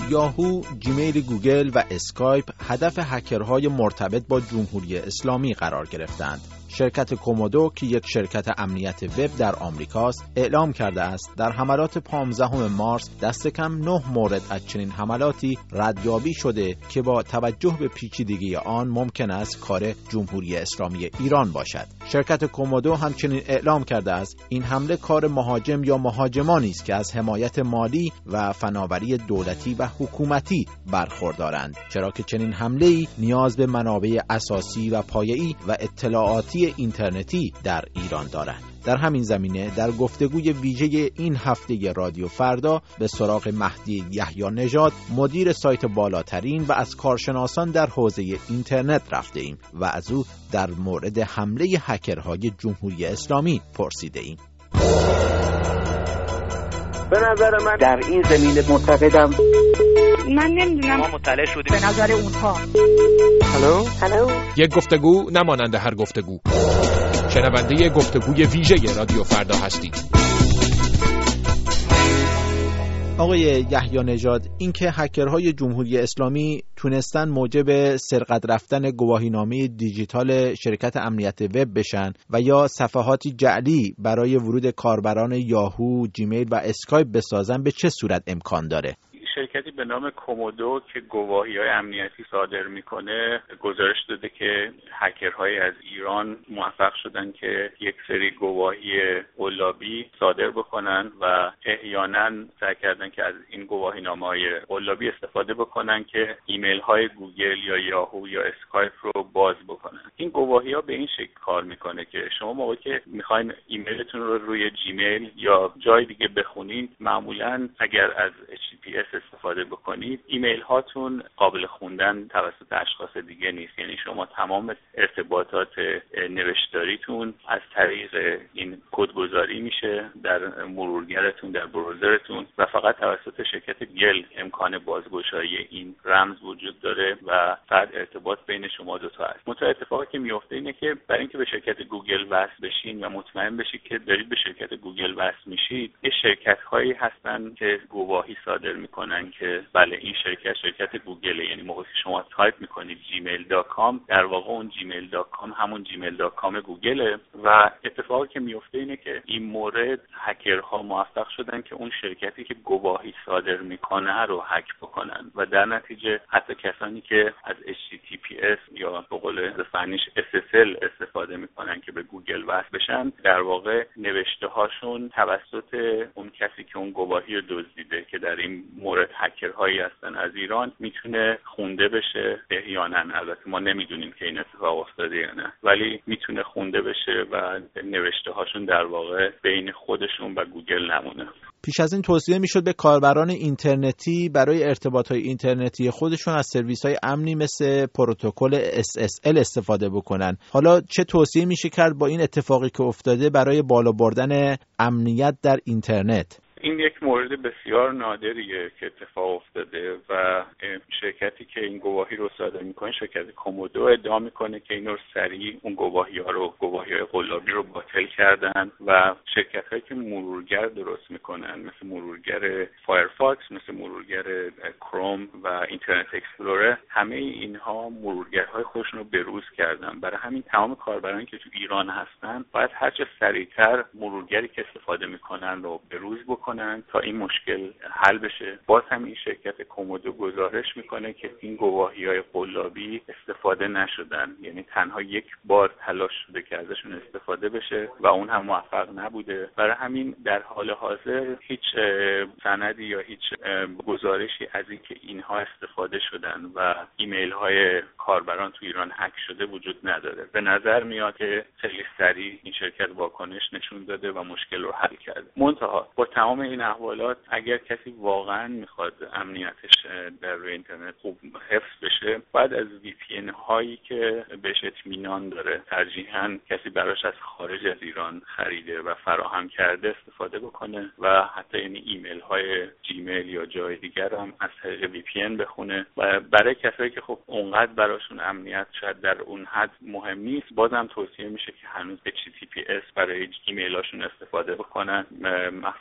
یاهو، جیمیل گوگل و اسکایپ هدف هکرهای مرتبط با جمهوری اسلامی قرار گرفتند. شرکت کومودو که یک شرکت امنیت وب در آمریکاست، اعلام کرده است در حملات 15 مارس دست کم 9 مورد از چنین حملاتی ردیابی شده که با توجه به پیچیدگی آن ممکن است کار جمهوری اسلامی ایران باشد. شرکت کومودو همچنین اعلام کرده است این حمله کار مهاجم یا مهاجمانی است که از حمایت مالی و فناوری دولتی و حکومتی برخوردارند، چرا که چنین حمله‌ای نیاز به منابع اساسی و پایه‌ای و اطلاعاتی اینترنتی در ایران دارد. در همین زمینه در گفتگوی ویژه این هفته رادیو فردا به سراغ مهدی یحیی نژاد، مدیر سایت بالاترین و از کارشناسان در حوزه اینترنت رفته ایم و از او در مورد حمله هکرهای جمهوری اسلامی پرسیده ایم. به نظر من در این زمینه معتقدم من نمیدونم، ما مطلع شدیم به نظر اونها. هلو یک گفتگو نمانند هر گفتگو. شنونده گفتگوی ویژه رادیو فردا هستید. آقای یحیی نژاد، اینکه هکرهای جمهوری اسلامی تونستن موجب سرقت رفتن گواهینامه دیجیتال شرکت امنیت وب بشن و یا صفحاتی جعلی برای ورود کاربران یاهو، جیمیل و اسکایپ بسازن، به چه صورت امکان داره؟ شرکتی به نام کومودو که گواهی‌های امنیتی صادر میکنه گزارش داده که هکرهای از ایران موفق شدن که یک سری گواهی قلابی صادر بکنن و احیانا سعی کردن که از این گواهینامه‌های قلابی استفاده بکنن که ایمیل‌های گوگل یا یاهو یا اسکایپ رو باز بکنن. این گواهی‌ها به این شکل کار میکنه که شما موقعی که میخواین ایمیلتون رو روی جیمیل یا جای دیگه بخونید، معمولاً اگر از HTTPS استفاده بکنید، ایمیل هاتون قابل خوندن توسط اشخاص دیگه نیست. یعنی شما تمام ارتباطات نوشتاریتون از طریق این کدگذاری میشه در مرورگرتون، در براوزرتون، و فقط توسط شرکت گوگل امکان بازگشایی این رمز وجود داره و فقط ارتباط بین شما دو تا هست. منتها اتفاقی که میفته اینه که برای اینکه به شرکت گوگل وصل بشین و مطمئن بشید که دارید به شرکت گوگل وصل میشید، یه شرکت‌هایی هستن که گواهی صادر میکنن که بله این شرکت گوگله. یعنی موقعی که شما تایپ میکنید gmail.com، در واقع اون gmail.com همون gmail.com گوگله و اتفاقی که میفته اینه که این مورد هکرها موفق شدن که اون شرکتی که گواهی صادر میکنه رو هک بکنن و در نتیجه حتی کسانی که از HTTPS یا به قول فنیش SSL استفاده میکنن که به گوگل وصل بشن، در واقع نوشته هاشون توسط اون کسی که اون گواهی رو دزدیده که در این مورد هکرهایی هستن از ایران میتونه خونده بشه. احیانا البته ما نمیدونیم که این اتفاق افتاده یا نه، ولی میتونه خونده بشه و نوشته هاشون در واقع بین خودشون و گوگل نمونه. پیش از این توصیه میشد به کاربران اینترنتی برای ارتباطات اینترنتی خودشون از سرویس‌های امنی مثل پروتکل SSL استفاده بکنن. حالا چه توصیه میشه کرد با این اتفاقی که افتاده برای بالا بردن امنیت در اینترنت؟ این یک مورد بسیار نادریه که اتفاق افتاده و شرکتی که این گواهی رو صادر میکنه، شرکت کومودو، ادعا میکنه که اینو سریع اون گواهی‌های قلابی رو باطل کردن و شرکت‌هایی که مرورگر درست میکنن مثل مرورگر فایرفاکس، مثل مرورگر کروم و اینترنت اکسپلورر، همه اینها مرورگرهای خودشون رو بروز کردن. برای همین تمام کاربرانی که تو ایران هستن باید هرچه سریعتر مرورگری که استفاده میکنن رو بروز بکنن تا این مشکل حل بشه. باز هم این شرکت کومودو گزارش میکنه که این گواهی‌های قلابی استفاده نشدن، یعنی تنها یک بار تلاش شده که ازشون استفاده بشه و اون هم موفق نبوده. برای همین در حال حاضر هیچ سندی یا هیچ گزارشی از این که اینها استفاده شدن و ایمیل های کاربران تو ایران هک شده وجود نداره. به نظر میاد که خیلی سریع این شرکت واکنش نشون داده و مشکل رو حل کرده. منتها با تمام این احوالات اگر کسی واقعا میخواد امنیتش در روی اینترنت خوب حفظ بشه، باید از VPN هایی که بهش اطمینان داره، ترجیحاً کسی براش از خارج از ایران خریده و فراهم کرده، استفاده بکنه و حتی یعنی ایمیل های جیمیل یا جای دیگر هم از طریق VPN بخونه. و برای کسایی که خب اونقدر براشون امنیت شاید در اون حد مهم نیست، بازم توصیه میشه که هنوز HTTPS برای ایمیلاشون استفاده بکنن، مثلا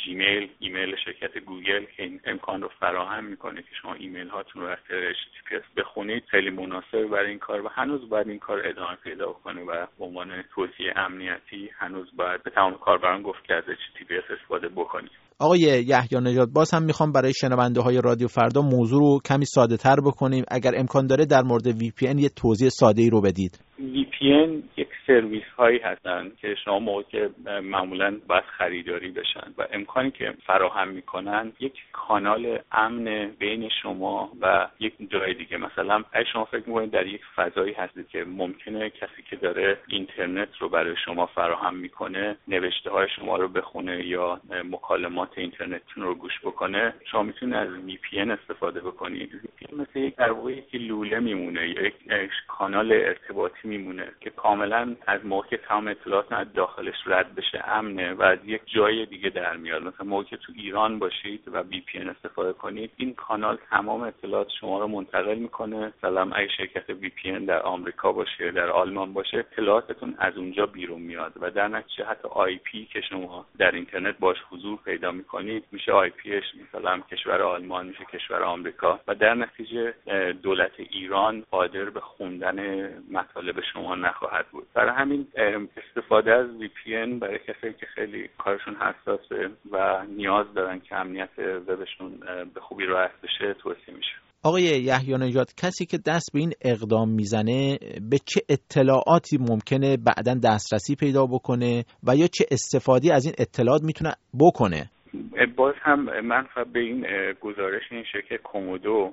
جیمیل، ایمیل شرکت گوگل که این امکان رو فراهم میکنه که شما ایمیل هاتون رو از طریق HTTPS بخونید، خیلی مناسب برای این کار و هنوز باید این کار ادامه پیدا کنه و به عنوان توصیه امنیتی هنوز باید به تمام کاربران گفت که از HTTPS استفاده بکنید. آقای یحیی نژاد، باز هم میخوام برای شنونده های رادیو فردا موضوع رو کمی ساده تر بکنیم. اگر امکان داره در مورد VPN یه توضیح ساده ای رو بدید. VPN یک سرویس هایی هستن که شما موقعی که معمولاً باید خریداری بشن و امکانی که فراهم میکنن یک کانال امن بین شما و یک جای دیگه. مثلا اگه شما فکر میکنید در یک فضایی هستید که ممکنه کسی که داره اینترنت رو برای شما فراهم میکنه نوشته های شما رو بخونه یا مکالمات اینترنتتون رو گوش بکنه، شما میتونید از VPN استفاده بکنید. VPN مثل یک در واقع یک لوله میمونه یا یک کانال ارتباطی میمونه که کاملا از موقع تمام اطلاعات از داخلش رد بشه امنه و از یک جای دیگه در میاد. مثلا موقعی که تو ایران باشید و VPN استفاده کنید، این کانال تمام اطلاعات شما رو منتقل میکنه. مثلا اگه شرکت VPN در آمریکا باشه، در آلمان باشه، اطلاعاتتون از اونجا بیرون میاد و در نتیجه حتی IP که شما در اینترنت باش حضور پیدا میکنید میشه IPش مثلا کشور آلمان، میشه کشور آمریکا و در نتیجه دولت ایران قادر به خوندن مطالب شما نخواهد بود. برای همین استفاده از VPN برای کسایی که خیلی کارشون حساسه و نیاز دارن که امنیت وبشون به خوبی رعایت بشه توصیه میشه. آقای یحیی نژاد، کسی که دست به این اقدام میزنه به چه اطلاعاتی ممکنه بعداً دسترسی پیدا بکنه و یا چه استفاده از این اطلاعات میتونه بکنه؟ باز هم من به این گزارش این شرکت کومودو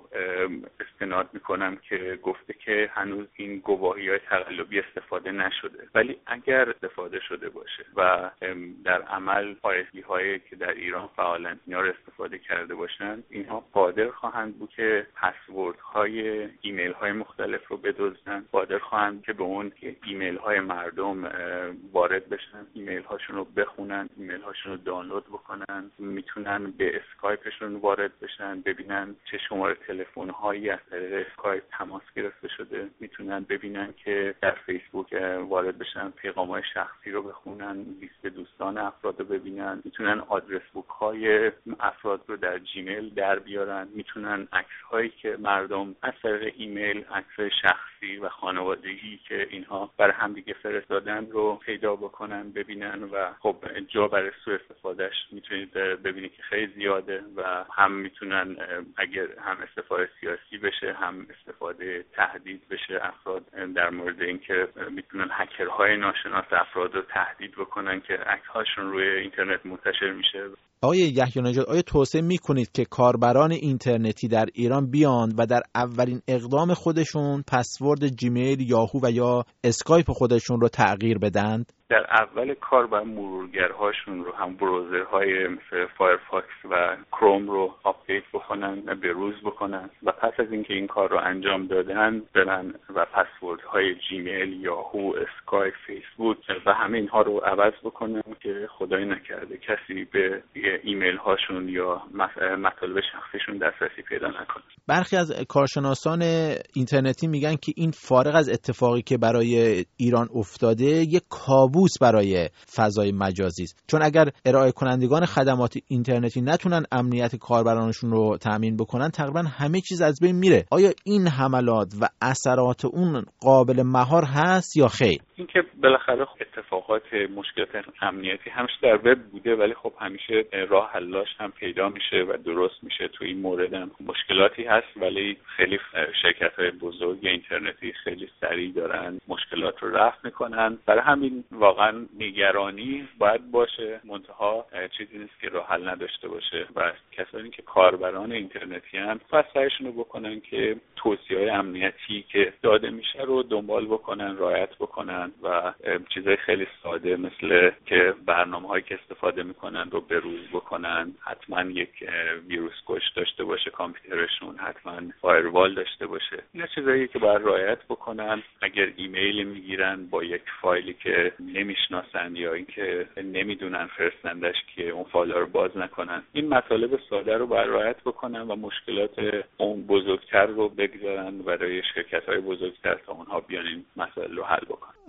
استناد میکنم که گفته که هنوز این گواهی‌های تقلبی استفاده نشده، ولی اگر استفاده شده باشه و در عمل پایگی‌هایی که در ایران فعالن اینا رو استفاده کرده باشن، اینها قادر خواهند بود که پسوردهای ایمیل‌های مختلف رو بدزدن، قادر خواهند که به اون ایمیل‌های مردم وارد بشن، ایمیل‌هاشون رو بخونن، ایمیل‌هاشون رو دانلود بکنن، میتونن به اسکایپشون وارد بشن، ببینن چه شماره تلفن‌هایی از طریق اسکایپ تماس گرفته شده، میتونن ببینن که در فیسبوک وارد بشن، پیغام‌های شخصی رو بخونن، لیست دوستان افراد رو ببینن، میتونن آدرس بوک‌های افراد رو در جیمیل در بیارن، میتونن عکس‌هایی که مردم از طریق ایمیل، عکس شخصی و خانوادگی که اینها برای هم دیگه فرستادن رو پیدا بکنن، ببینن و خب جا برای سوء استفادهش میتونید ببینید که خیلی زیاده و هم میتونن اگر هم استفاده سیاسی بشه هم استفاده تهدید بشه افراد، در مورد اینکه میتونن هکرهای ناشناس افراد رو تهدید بکنن که عکس‌هاشون روی اینترنت منتشر میشه. آقای یحیی نژاد، آیا توصیه میکنید که کاربران اینترنتی در ایران بیان و در اولین اقدام خودشون پسورد جیمیل، یاهو و یا اسکایپ خودشون رو تغییر بدند؟ در اول کار باید مرورگرهاشون رو، هم بروزرهای مثل فایرفاکس و کروم رو آپدیت بکنن، به روز بکنن و پس از اینکه این کار رو انجام دادن برن و پسوردهای جیمیل، یاهو، اسکایپ، فیسبوک و همه اینها رو عوض بکنن که خدای نکرده کسی به ایمیل هاشون یا مطالب شخصیشون دسترسی پیدا نکنه. برخی از کارشناسان اینترنتی میگن که این فارغ از اتفاقی که برای ایران افتاده یک کابوس برای فضای مجازی است، چون اگر ارائه کنندگان خدمات اینترنتی نتونن امنیت کاربرانشون رو تامین بکنن تقریبا همه چیز از بین میره. آیا این حملات و اثرات اون قابل مهار هست یا خیر؟ اینکه بالاخره اتفاقات مشکلات امنیتی همش در وب بوده، ولی خب همیشه راه حلش هم پیدا میشه و درست میشه. تو این مورد هم مشکلاتی هست، ولی خیلی شرکت‌های بزرگ اینترنتی خیلی سریع دارن مشکلات رو رفع میکنن. برای همین واقعا نگرانی باید باشه، منتها چیزی نیست که راه حل نداشته باشه و کسانی که کاربران اینترنتی ان سعیشون رو بکنن که توصیه‌های امنیتی که داده میشه رو دنبال بکنن، رعایت بکنن و چیزای خیلی ساده مثل که برنامه‌هایی که استفاده میکنن رو بروز بکنن، حتما یک ویروس کش داشته باشه کامپیوترشون، حتما فایروال داشته باشه. اینا چیزایی که باید رعایت بکنن. اگر ایمیل میگیرن با یک فایلی که نمیشناسن یا اینکه نمیدونن فرستندش که اون فایل رو باز نکنن، این مطالب ساده رو باید رعایت بکنن و مشکلات اون بزرگتر رو بگذارن برای شرکت‌های بزرگتر تا اونها بیان این مسائل رو حل بکنن.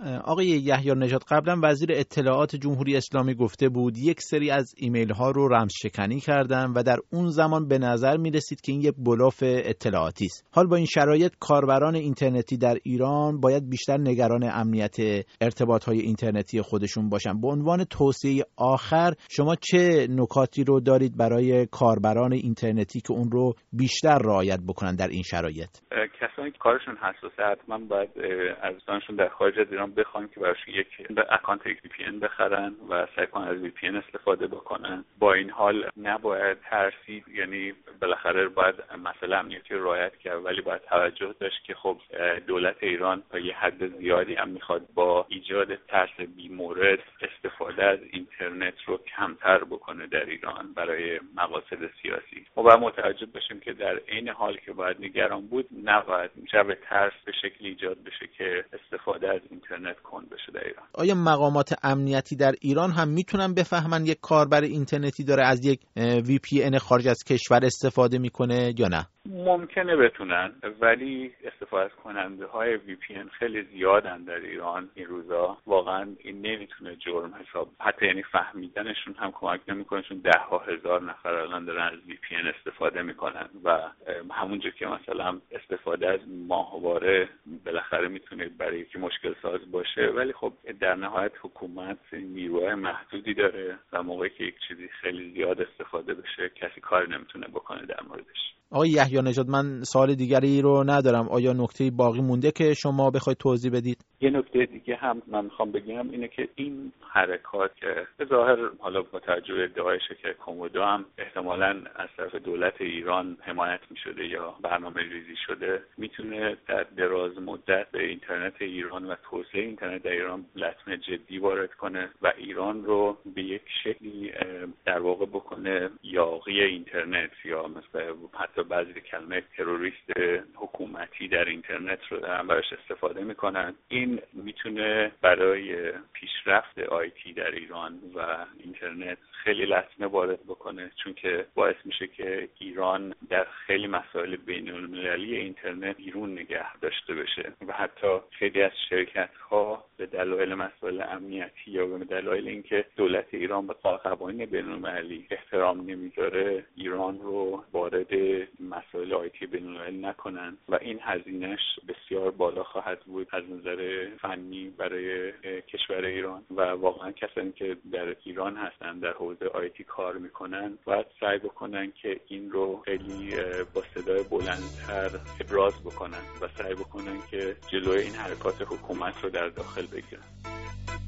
آقای یحیی نژاد، قبلا وزیر اطلاعات جمهوری اسلامی گفته بود یک سری از ایمیل ها رو رمزشکنی کردن و در اون زمان به نظر می رسید که این یک بلاف اطلاعاتی است. حال با این شرایط کاربران اینترنتی در ایران باید بیشتر نگران امنیت ارتباط های اینترنتی خودشون باشن. به عنوان توصیه آخر شما چه نکاتی رو دارید برای کاربران اینترنتی که اون رو بیشتر رعایت بکنن در این شرایط؟ کسانی که کارشون حساسه حتما باید از دوستانشون در خارج از ایران بخوان که براشون یک اکانت VPN بخرن و سعی کنن از VPN استفاده بکنن. با این حال نباید ترسید، یعنی بالاخره باید مسئله امنیتی رو رعایت کرد، ولی باید توجه داشت که خب دولت ایران تا یه حد زیادی هم میخواد با ایجاد ترس بیمورد استفاده از اینترنت رو کمتر بکنه در ایران برای مقاصد سیاسی. ما باید متوجه باشیم که در عین حال که باید نگران بود، نباید جو ترس به شکلی ایجاد بشه که استفاده از اینترنت کند بشه در ایران. آیا مقامات امنیتی در ایران هم میتونن بفهمن یک کاربر اینترنتی داره از یک VPN خارج از کشور استفاده میکنه یا نه؟ ممکنه بتونن، ولی استفاده کننده های VPN خیلی زیادن در ایران این روزا. واقعا این نمیتونه جرم حساب، حتی یعنی فهمیدنشون هم کمک نمیکنه، چون 10,000 نفر الان دارن از VPN استفاده میکنن و همونجور که مثلا استفاده از ماهواره بالاخره میتونه برای یکی مشکل ساز باشه، ولی خب در نهایت حکومت نیروی محدودی داره و موقعی که یک چیزی خیلی زیاد استفاده بشه کسی کاری نمیتونه بکنه در موردش. آقای یحیی نژاد، من سوال دیگری رو ندارم. آیا نکته باقی مونده که شما بخواید توضیح بدید؟ یه نکته دیگه هم من میخوام بگم اینه که این حرکات که به ظاهر حالا با توجه به ادعای شرکت کومودو هم احتمالاً از طرف دولت ایران حمایت میشده یا برنامه ریزی شده، میتونه در دراز مدت به اینترنت ایران و توسعه اینترنت در ایران لطمه جدی وارد کنه و ایران رو به یک شکلی در واقع بکنه یاغی اینترنت، یا مثلا حتی بعضی کلمه تروریست حکومتی در اینترنت رو دارن براش استفاده میکنن. این میتونه برای پیشرفت آیتی در ایران و اینترنت خیلی لطمه وارد بکنه، چون که باعث میشه که ایران در خیلی مسائل بین‌المللی اینترنت بیرون نگه داشته بشه و حتی خیلی از شرکت‌ها به دلایل مسائل امنیتی یا به دلایل اینکه دولت ایران به قوانین بین‌المللی احترام نمیذاره ایران رو وارد مسائل آیتی بین‌المللی نکنن و این هزینه‌اش بسیار بالا خواهد بود از نظر فنی برای کشور ایران و واقعا کسانی که در ایران هستن در حوزه آیتی کار میکنن باید سعی بکنن که این رو خیلی با صدای بلندتر ابراز بکنن و سعی بکنن که جلوی این حرکات حکومت رو در داخل بگیرن.